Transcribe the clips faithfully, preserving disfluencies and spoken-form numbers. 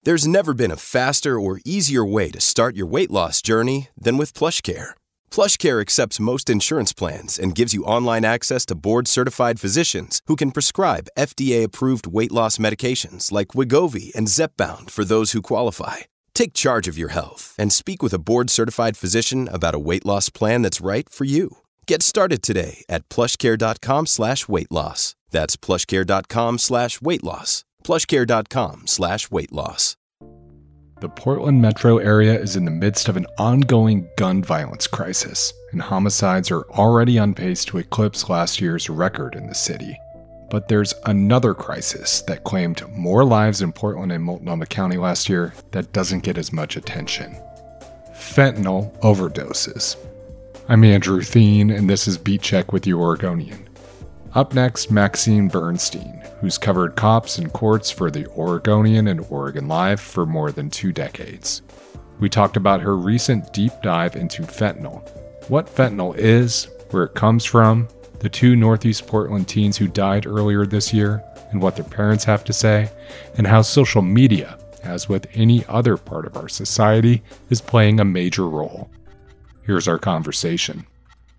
There's never been a faster or easier way to start your weight loss journey than with PlushCare. PlushCare accepts most insurance plans and gives you online access to board-certified physicians who can prescribe F D A-approved weight loss medications like Wegovy and Zepbound for those who qualify. Take charge of your health and speak with a board-certified physician about a weight loss plan that's right for you. Get started today at plushcare.com slash weight loss. That's plushcare.com slash weight loss. plushcare.com slash weight loss. The Portland metro area is in the midst of an ongoing gun violence crisis, and homicides are already on pace to eclipse last year's record in the city. But there's another crisis that claimed more lives in Portland and Multnomah County last year that doesn't get as much attention. Fentanyl overdoses. I'm Andrew Thien, and this is Beat Check with the Oregonian. Up next, Maxine Bernstein, who's covered cops and courts for the Oregonian and Oregon Live for more than two decades. We talked about her recent deep dive into fentanyl, what fentanyl is, where it comes from, the two Northeast Portland teens who died earlier this year, and what their parents have to say, and how social media, as with any other part of our society, is playing a major role. Here's our conversation.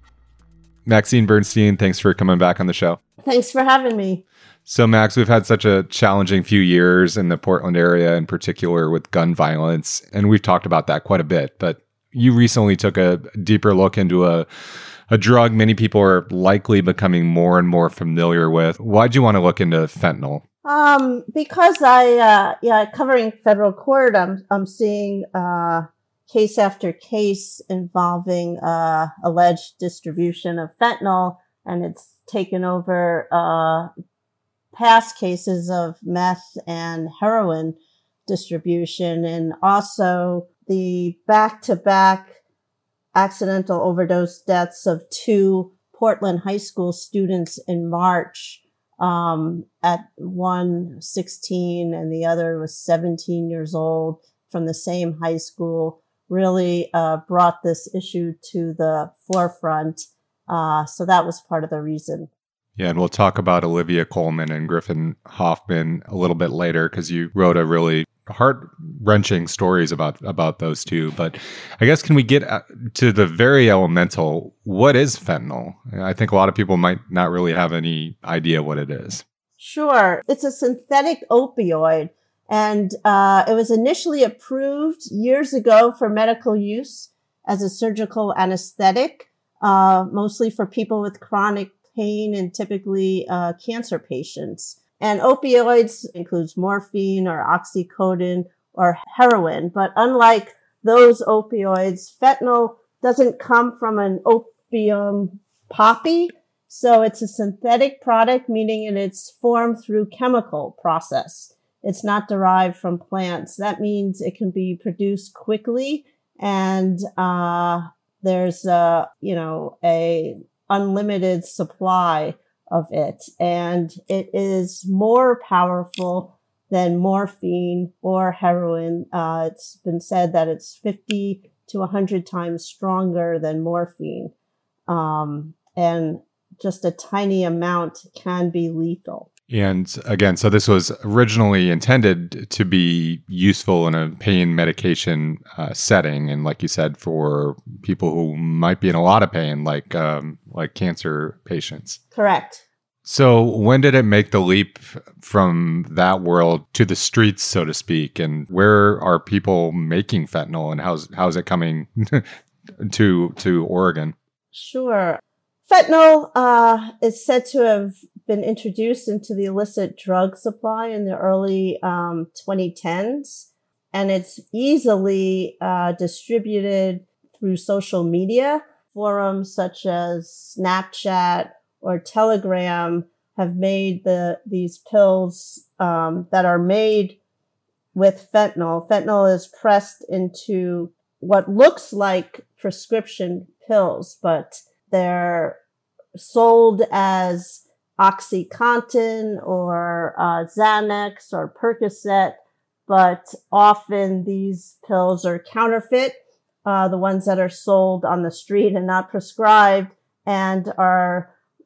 Maxine Bernstein, thanks for coming back on the show. Thanks for having me. So, Max, we've had such a challenging few years in the Portland area, in particular with gun violence, and we've talked about that quite a bit. But you recently took a deeper look into a, a drug many people are likely becoming more and more familiar with. Why'd you want to look into fentanyl? Um, because I, uh, yeah, covering federal court, I'm, I'm seeing uh, case after case involving uh, alleged distribution of fentanyl, and it's taken over uh, past cases of meth and heroin distribution, and also the back-to-back accidental overdose deaths of two Portland high school students in March, um, at one sixteen and the other was seventeen years old from the same high school, really uh, brought this issue to the forefront. Uh, so that was part of the reason. Yeah, and we'll talk about Olivia Coleman and Griffin Hoffman a little bit later because you wrote a really heart-wrenching stories about, about those two. But I guess can we get to the very elemental, what is fentanyl? I think a lot of people might not really have any idea what it is. Sure. It's a synthetic opioid, and uh, it was initially approved years ago for medical use as a surgical anesthetic, uh, mostly for people with chronic pain and typically uh, cancer patients. And opioids includes morphine or oxycodone or heroin. But unlike those opioids, fentanyl doesn't come from an opium poppy. So it's a synthetic product, meaning it's formed through chemical process. It's not derived from plants. That means it can be produced quickly, and uh, there's a, you know, a unlimited supply of it. And it is more powerful than morphine or heroin. Uh, it's been said that it's fifty to one hundred times stronger than morphine. Um, and just a tiny amount can be lethal. And again, so this was originally intended to be useful in a pain medication uh, setting, and like you said, for people who might be in a lot of pain, like um, like cancer patients. Correct. So when did it make the leap from that world to the streets, so to speak? And where are people making fentanyl, and how's how's it coming to to Oregon? Sure. Fentanyl uh, is said to have been introduced into the illicit drug supply in the early um, twenty tens, and it's easily uh, distributed through social media. Forums such as Snapchat or Telegram have made the these pills um, that are made with fentanyl. Fentanyl is pressed into what looks like prescription pills, but they're sold as OxyContin or uh, Xanax or Percocet, but often these pills are counterfeit, uh, the ones that are sold on the street and not prescribed, and are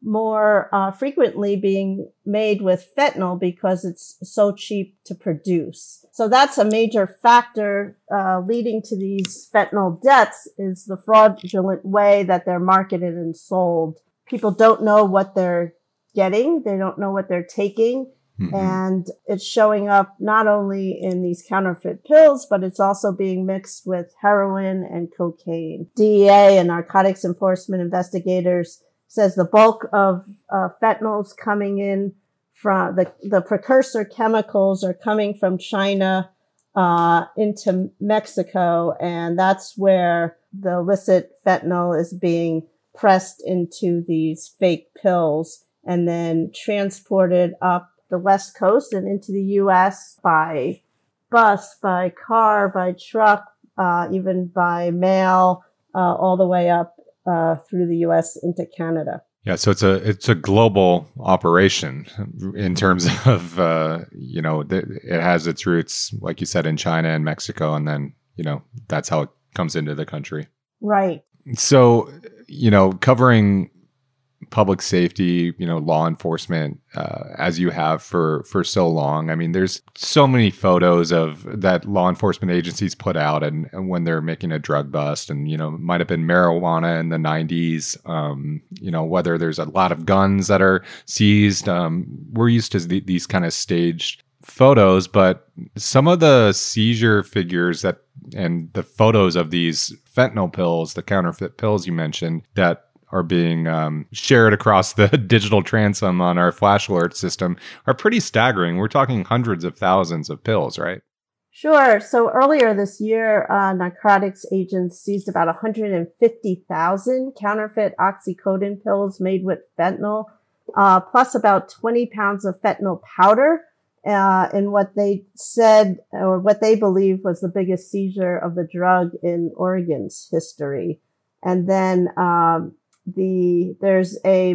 more uh, frequently being made with fentanyl because it's so cheap to produce. So that's a major factor uh, leading to these fentanyl deaths is the fraudulent way that they're marketed and sold. People don't know what they're getting. They don't know what they're taking. Mm-hmm. And it's showing up not only in these counterfeit pills, but it's also being mixed with heroin and cocaine. D E A and narcotics enforcement investigators says the bulk of uh, fentanyls coming in from the, the precursor chemicals are coming from China uh, into Mexico. And that's where the illicit fentanyl is being pressed into these fake pills and then transported up the West Coast and into the U S by bus, by car, by truck, uh, even by mail, uh, all the way up uh, through the U S into Canada. Yeah, so it's a it's a global operation in terms of uh, you know th- it has its roots, like you said, in China and Mexico, and then you know that's how it comes into the country. Right. So you know, covering public safety, you know, law enforcement, uh, as you have for, for so long. I mean, there's so many photos of that law enforcement agencies put out and, and when they're making a drug bust and, you know, it might have been marijuana in the nineties, um, you know, whether there's a lot of guns that are seized. Um, we're used to th- these kind of staged photos, but some of the seizure figures that and the photos of these fentanyl pills, the counterfeit pills you mentioned that are being um, shared across the digital transom on our flash alert system are pretty staggering. We're talking hundreds of thousands of pills, right? Sure. So earlier this year, uh, narcotics agents seized about one hundred fifty thousand counterfeit oxycodone pills made with fentanyl, uh, plus about twenty pounds of fentanyl powder uh, in what they said or what they believe was the biggest seizure of the drug in Oregon's history. And then um, The there's a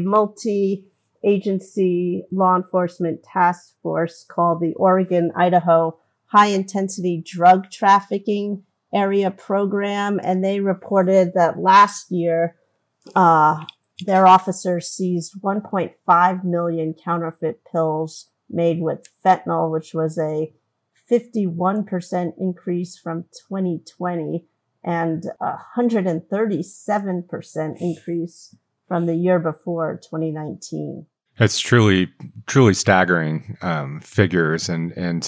multi-agency law enforcement task force called the Oregon Idaho High Intensity Drug Trafficking Area Program, and they reported that last year uh, their officers seized one point five million counterfeit pills made with fentanyl, which was a fifty-one percent increase from twenty twenty. And a one hundred thirty-seven percent increase from the year before, twenty nineteen. It's truly, truly staggering um, figures, and and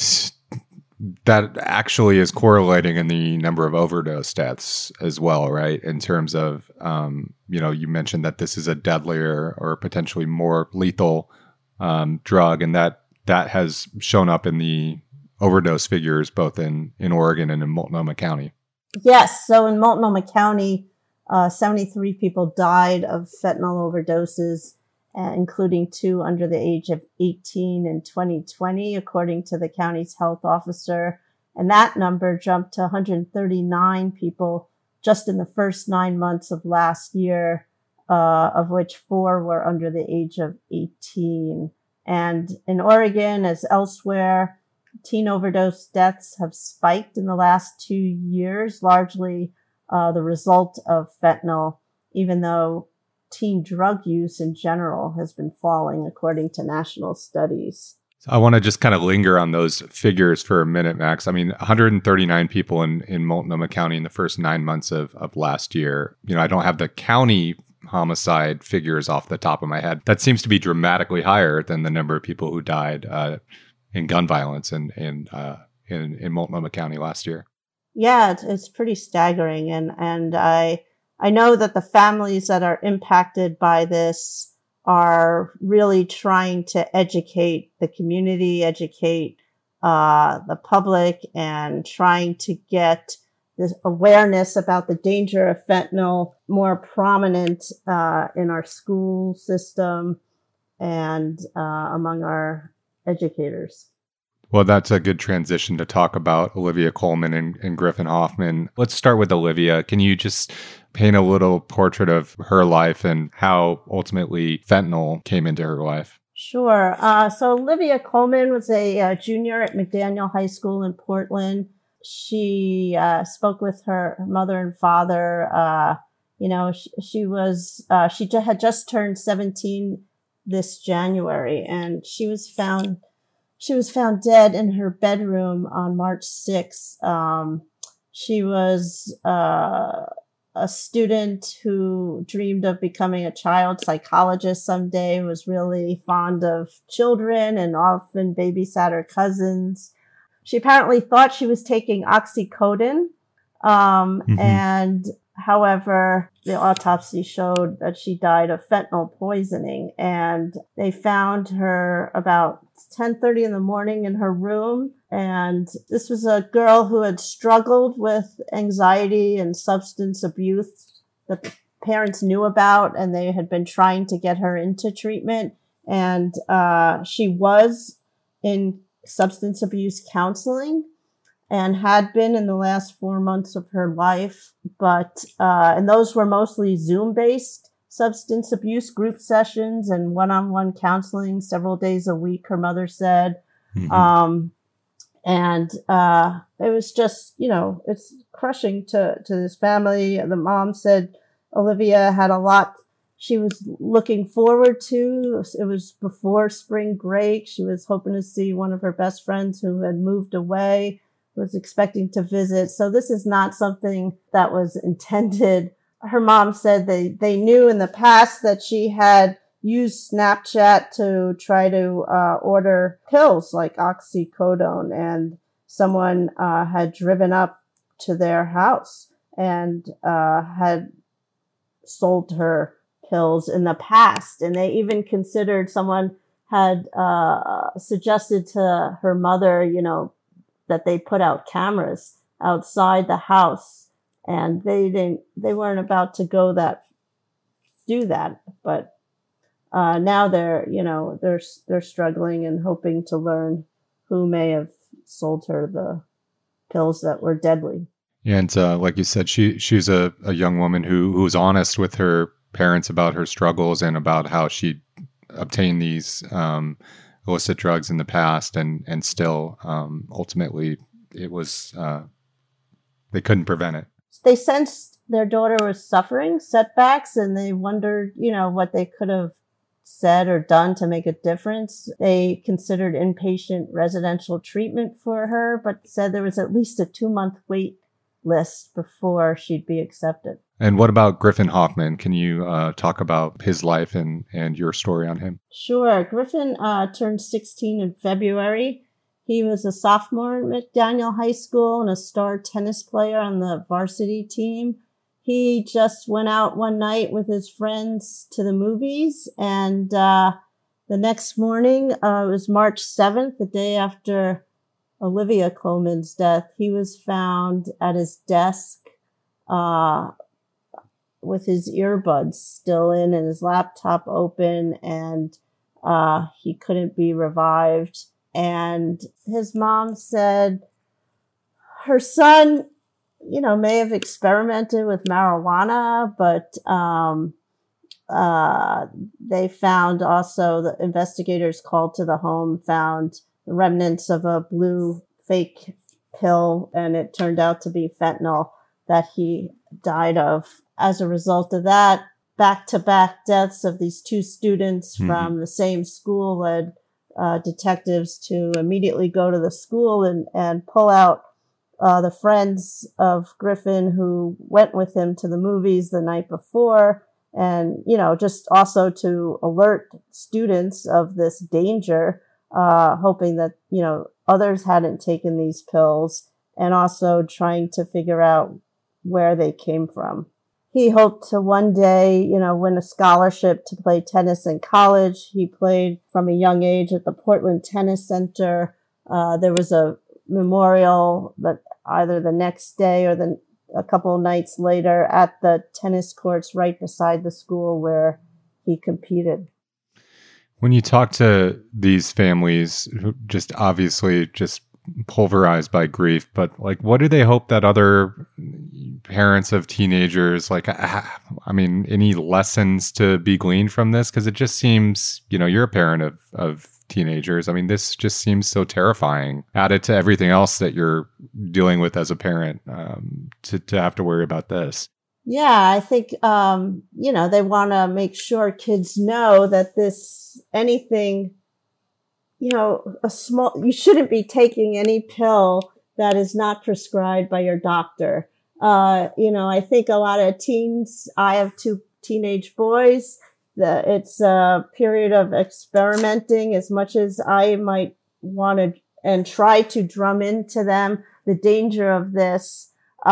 that actually is correlating in the number of overdose deaths as well, right? In terms of, um, you know, you mentioned that this is a deadlier or potentially more lethal um, drug, and that that has shown up in the overdose figures both in, in Oregon and in Multnomah County. Yes. So in Multnomah County, uh, seventy-three people died of fentanyl overdoses, uh, including two under the age of eighteen in twenty twenty, according to the county's health officer. And that number jumped to one hundred thirty-nine people just in the first nine months of last year, uh, of which four were under the age of eighteen. And in Oregon, as elsewhere, teen overdose deaths have spiked in the last two years, largely uh, the result of fentanyl, even though teen drug use in general has been falling, according to national studies. I want to just kind of linger on those figures for a minute, Max. I mean, one hundred thirty-nine people in, in Multnomah County in the first nine months of, of last year. You know, I don't have the county homicide figures off the top of my head. That seems to be dramatically higher than the number of people who died uh, in gun violence in in, uh, in in Multnomah County last year. Yeah, it's, it's pretty staggering, and and I I know that the families that are impacted by this are really trying to educate the community, educate uh, the public, and trying to get this awareness about the danger of fentanyl more prominent uh, in our school system and uh, among our educators. Well, that's a good transition to talk about Olivia Colman and, and Griffin Hoffman. Let's start with Olivia. Can you just paint a little portrait of her life and how ultimately fentanyl came into her life? Sure. Uh, so Olivia Colman was a, uh junior at McDaniel High School in Portland. She uh, spoke with her mother and father. Uh, you know, she, she was uh, she had just turned seventeen this January, and she was found she was found dead in her bedroom on March sixth. Um, she was uh, a student who dreamed of becoming a child psychologist someday, was really fond of children and often babysat her cousins. She apparently thought she was taking oxycodone, um, mm-hmm. and however, the autopsy showed that she died of fentanyl poisoning, and they found her about ten thirty in the morning in her room. And this was a girl who had struggled with anxiety and substance abuse that the parents knew about, and they had been trying to get her into treatment. And uh, she was in substance abuse counseling and had been in the last four months of her life. But, uh, and those were mostly Zoom-based substance abuse group sessions and one-on-one counseling several days a week, her mother said. Mm-hmm. Um, and, uh, it was just, you know, it's crushing to, to this family. The mom said Olivia had a lot she was looking forward to. It was before spring break. She was hoping to see one of her best friends who had moved away, was expecting to visit. So this is not something that was intended. Her mom said they, they knew in the past that she had used Snapchat to try to uh, order pills like oxycodone, and someone uh, had driven up to their house and uh, had sold her pills in the past. And they even considered, someone had uh, suggested to her mother, you know, that they put out cameras outside the house, and they didn't, they weren't about to go that, do that. But, uh, now they're, you know, they're, they're struggling and hoping to learn who may have sold her the pills that were deadly. And, uh, like you said, she, she's a, a young woman who, who was honest with her parents about her struggles and about how she obtained these, um, illicit drugs in the past, and and still um, ultimately it was uh, they couldn't prevent it. They sensed their daughter was suffering setbacks, and they wondered, you know, what they could have said or done to make a difference. They considered inpatient residential treatment for her, but said there was at least a two month wait list before she'd be accepted. And what about Griffin Hoffman? Can you uh, talk about his life and, and your story on him? Sure. Griffin uh, turned sixteen in February. He was a sophomore at McDaniel High School and a star tennis player on the varsity team. He just went out one night with his friends to the movies, and uh, the next morning, uh, it was March seventh, the day after Olivia Colman's death, he was found at his desk uh with his earbuds still in and his laptop open, and uh he couldn't be revived. And his mom said her son, you know, may have experimented with marijuana, but um uh they found also, the investigators called to the home, found the remnants of a blue fake pill, and it turned out to be fentanyl that he died of. As a result of that, back-to-back deaths of these two students mm-hmm. from the same school led uh, detectives to immediately go to the school and, and pull out uh, the friends of Griffin who went with him to the movies the night before. And, you know, just also to alert students of this danger, uh, hoping that, you know, others hadn't taken these pills, and also trying to figure out where they came from. He hoped to one day, you know, win a scholarship to play tennis in college. He played from a young age at the Portland Tennis Center. Uh, there was a memorial that either the next day or the, a couple of nights later at the tennis courts right beside the school where he competed. When you talk to these families who just obviously just pulverized by grief, but like, what do they hope that other parents of teenagers, like, I mean, any lessons to be gleaned from this? Because it just seems, you know, you're a parent of, of teenagers. I mean, this just seems so terrifying, added to everything else that you're dealing with as a parent, um, to, to have to worry about this. Yeah, I think, um, you know, they want to make sure kids know that this, anything, you know, a small, you shouldn't be taking any pill that is not prescribed by your doctor. Uh, you know, I think a lot of teens, I have two teenage boys, that it's a period of experimenting as much as I might want to and try to drum into them the danger of this.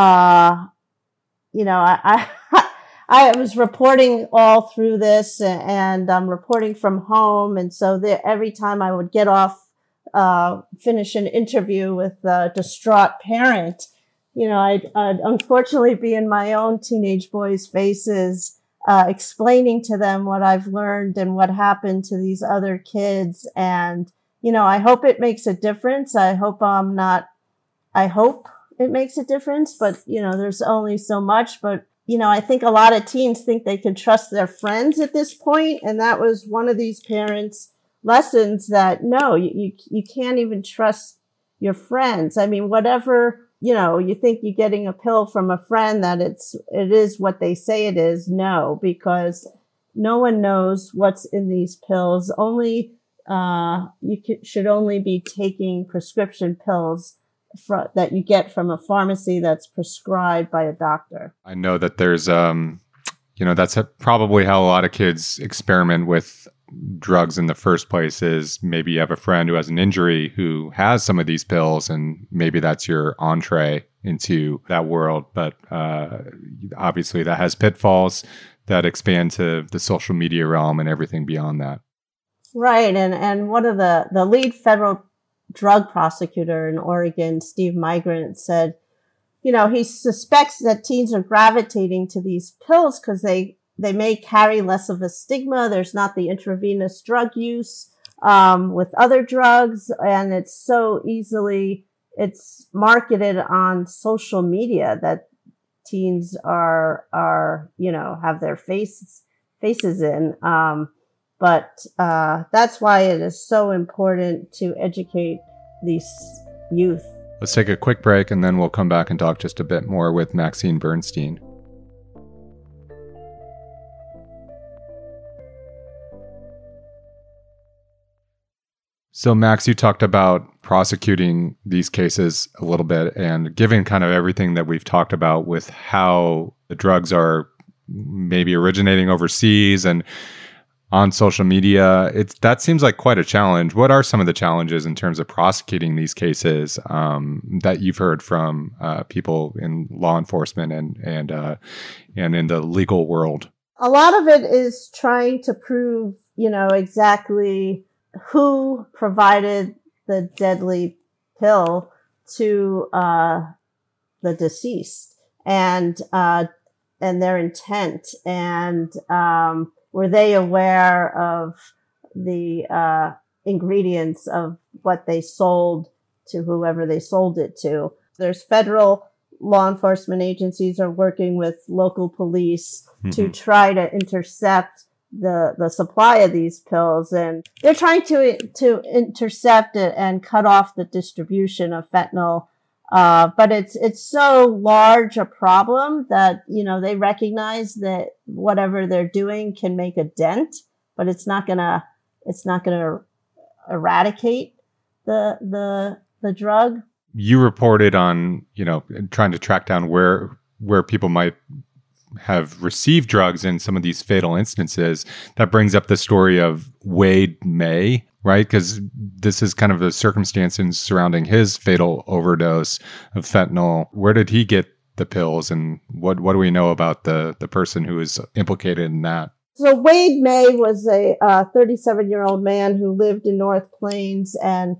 Uh, you know, I, I, I was reporting all through this, and I'm reporting from home. And so there, every time I would get off, uh, finish an interview with a distraught parent, you know, I'd, I'd unfortunately be in my own teenage boys' faces, uh, explaining to them what I've learned and what happened to these other kids. And, you know, I hope it makes a difference. I hope I'm not, I hope it makes a difference, but, you know, there's only so much. But, you know, I think a lot of teens think they can trust their friends at this point. And that was one of these parents' lessons, that no, you, you, you can't even trust your friends. I mean, whatever, you know, you think you're getting a pill from a friend, that it's, it is what they say it is. No, because no one knows what's in these pills. Only, uh, you c- should only be taking prescription pills fr- that you get from a pharmacy that's prescribed by a doctor. I know that there's, um, you know, that's a, probably how a lot of kids experiment with drugs in the first place, is maybe you have a friend who has an injury who has some of these pills, and maybe that's your entree into that world. But uh, obviously that has pitfalls that expand to the social media realm and everything beyond that. Right. And, and one of the, the lead federal drug prosecutor in Oregon, Steve Migrant, said, you know, he suspects that teens are gravitating to these pills because they, they may carry less of a stigma. There's not the intravenous drug use, um, with other drugs. And it's so easily, it's marketed on social media that teens are, are, you know, have their faces, faces in. Um, but, uh, that's why it is so important to educate these youth. Let's take a quick break, and then we'll come back and talk just a bit more with Maxine Bernstein. So, Max, you talked about prosecuting these cases a little bit, and given kind of everything that we've talked about with how the drugs are maybe originating overseas and on social media, it's that seems like quite a challenge. What are some of the challenges in terms of prosecuting these cases um, that you've heard from uh, people in law enforcement and and uh, and in the legal world? A lot of it is trying to prove, you know, exactly who provided the deadly pill to uh, the deceased, and uh, and their intent, and um, were they aware of the uh, ingredients of what they sold to whoever they sold it to? There's federal law enforcement agencies are working with local police mm-hmm. to try to intercept the the supply of these pills, and they're trying to to intercept it and cut off the distribution of fentanyl. Uh, but it's, it's so large a problem that, you know, they recognize that whatever they're doing can make a dent, but it's not gonna, it's not gonna eradicate the, the, the drug. You reported on, you know, trying to track down where, where people might have received drugs in some of these fatal instances. That brings up the story of Wade May, right? Because this is kind of the circumstances surrounding his fatal overdose of fentanyl. Where did he get the pills, and what what do we know about the the person who is implicated in that? So Wade May was a thirty-seven-year-old man who lived in North Plains, and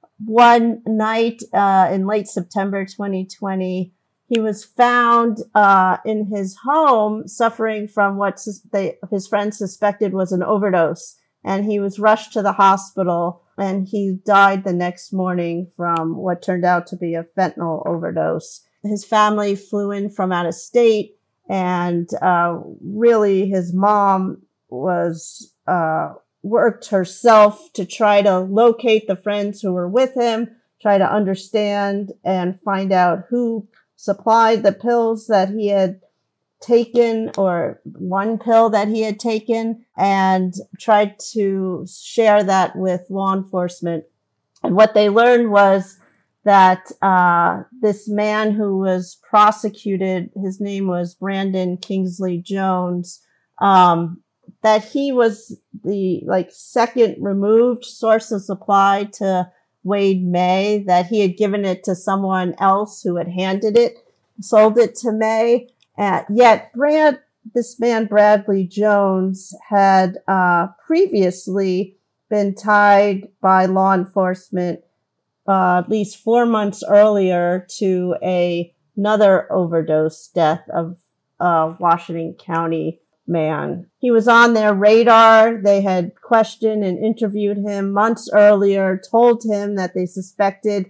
one night uh, in late September twenty twenty, he was found uh, in his home suffering from what sus- they, his friends suspected was an overdose. And he was rushed to the hospital, and he died the next morning from what turned out to be a fentanyl overdose. His family flew in from out of state, and uh, really his mom was uh, worked herself to try to locate the friends who were with him, try to understand and find out who supplied the pills that he had taken, or one pill that he had taken, and tried to share that with law enforcement. And what they learned was that uh, this man who was prosecuted, his name was Brandon Kingsley Jones, um, that he was the like second removed source of supply to Wade May, that he had given it to someone else who had handed it, sold it to May. Uh, yet Brad, this man, Bradley Jones, had uh, previously been tied by law enforcement uh, at least four months earlier to a, another overdose death of a Washington County man. He was on their radar. They had questioned and interviewed him months earlier, told him that they suspected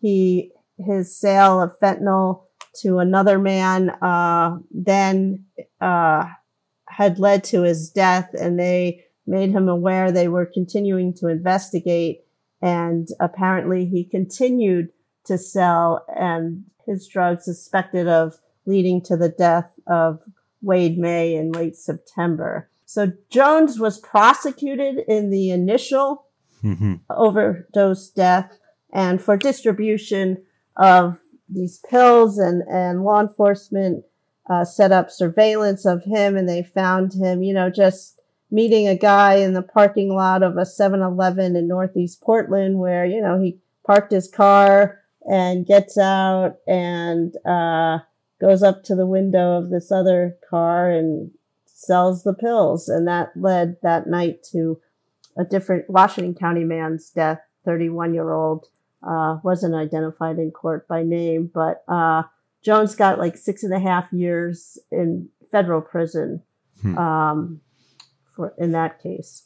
he his sale of fentanyl to another man uh, then uh, had led to his death, and they made him aware they were continuing to investigate. And apparently he continued to sell, and his drugs suspected of leading to the death of Wade May in late September. So Jones was prosecuted in the initial mm-hmm. overdose death and for distribution of these pills, and, and law enforcement uh, set up surveillance of him, and they found him, you know, just meeting a guy in the parking lot of a seven eleven in Northeast Portland, where, you know, he parked his car and gets out and uh, goes up to the window of this other car and sells the pills. And that led that night to a different Washington County man's death, thirty-one-year-old. Uh, wasn't identified in court by name, but uh, Jones got like six and a half years in federal prison hmm. um, for in that case.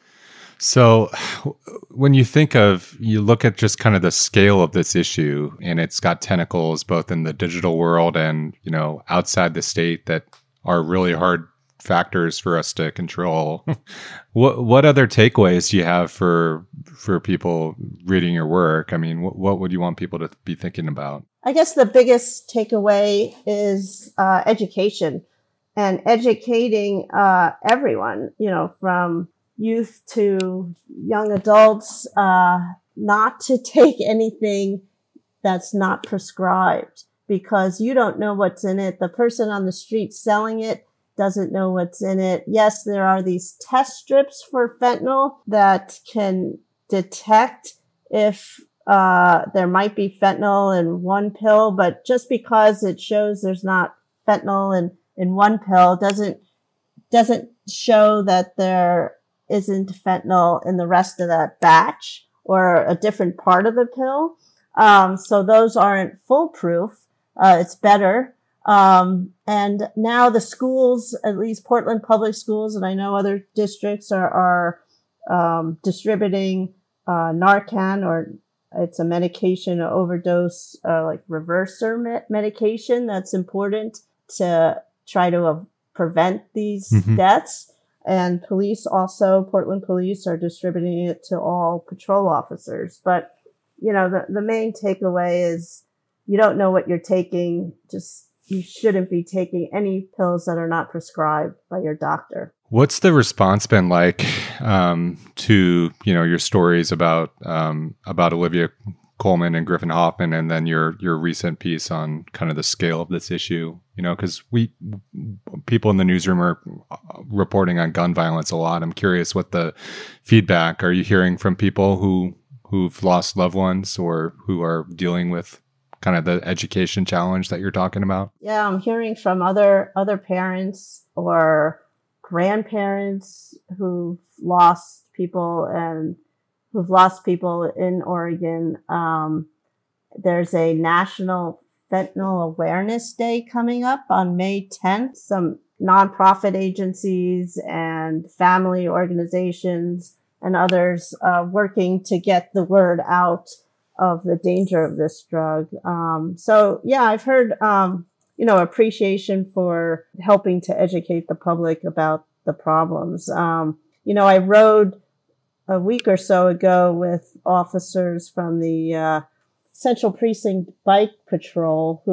So when you think of, you look at just kind of the scale of this issue, and it's got tentacles both in the digital world and, you know, outside the state that are really hard factors for us to control. What what other takeaways do you have for for people reading your work? I mean, what, what would you want people to be thinking about? I guess the biggest takeaway is uh, education, and educating uh, everyone, you know, from youth to young adults, uh, not to take anything that's not prescribed, because you don't know what's in it. The person on the street selling it doesn't know what's in it. Yes, there are these test strips for fentanyl that can detect if uh, there might be fentanyl in one pill, but just because it shows there's not fentanyl in, in one pill doesn't doesn't show that there isn't fentanyl in the rest of that batch or a different part of the pill. Um, so those aren't foolproof. Uh, it's better. Um, and now the schools, at least Portland Public Schools, and I know other districts are, are, um, distributing, uh, Narcan, or it's a medication, an overdose, uh, like reverser me- medication that's important to try to uh, prevent these mm-hmm. deaths. And police also, Portland police are distributing it to all patrol officers. But, you know, the, the main takeaway is you don't know what you're taking. Just, you shouldn't be taking any pills that are not prescribed by your doctor. What's the response been like um, to, you know, your stories about um, about Olivia Colman and Griffin Hoffman, and then your your recent piece on kind of the scale of this issue? You know, because we people in the newsroom are reporting on gun violence a lot. I'm curious what the feedback. Are you hearing from people who who've lost loved ones or who are dealing with kind of the education challenge that you're talking about? Yeah, I'm hearing from other other parents or grandparents who've lost people and who've lost people in Oregon. Um, there's a national Fentanyl Awareness Day coming up on May tenth. Some nonprofit agencies and family organizations and others uh, working to get the word out of the danger of this drug. Um, so, yeah, I've heard, um, you know, appreciation for helping to educate the public about the problems. Um, you know, I rode a week or so ago with officers from the uh, Central Precinct Bike Patrol who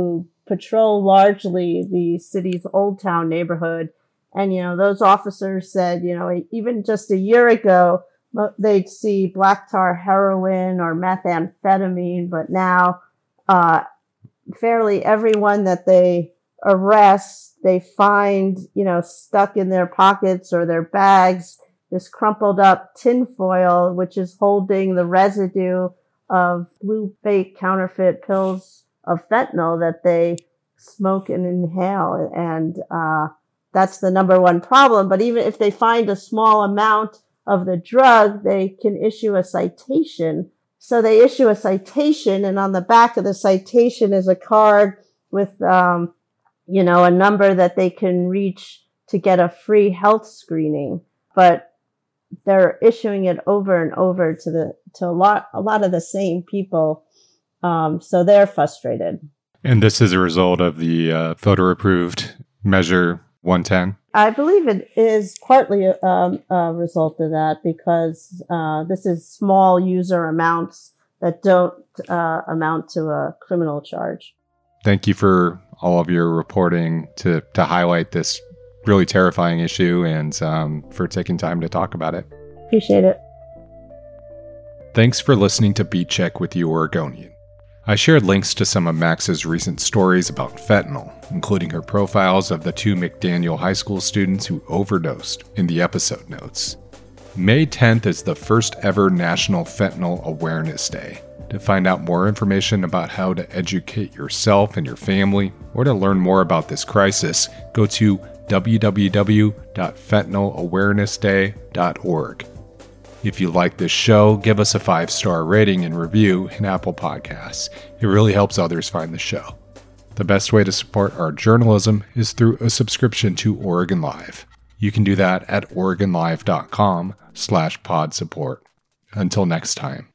patrol largely the city's Old Town neighborhood. And, you know, those officers said, you know, even just a year ago, they'd see black tar heroin or methamphetamine, but now uh, fairly everyone that they arrest, they find, you know, stuck in their pockets or their bags, this crumpled up tinfoil, which is holding the residue of blue fake counterfeit pills of fentanyl that they smoke and inhale. And uh, that's the number one problem. But even if they find a small amount of the drug, they can issue a citation. So they issue a citation, and on the back of the citation is a card with, um, you know, a number that they can reach to get a free health screening. But they're issuing it over and over to the to a lot a lot of the same people. Um, so they're frustrated. And this is a result of the uh, voter-approved Measure one ten? I believe it is partly um, a result of that, because uh, this is small user amounts that don't uh, amount to a criminal charge. Thank you for all of your reporting to, to highlight this really terrifying issue, and um, for taking time to talk about it. Appreciate it. Thanks for listening to Beat Check with You Oregonian. I shared links to some of Max's recent stories about fentanyl, including her profiles of the two McDaniel High School students who overdosed, in the episode notes. May tenth is the first ever National Fentanyl Awareness Day. To find out more information about how to educate yourself and your family, or to learn more about this crisis, go to w w w dot fentanyl awareness day dot org. If you like this show, give us a five-star rating and review in Apple Podcasts. It really helps others find the show. The best way to support our journalism is through a subscription to Oregon Live. You can do that at oregon live dot com slash pod support. Until next time.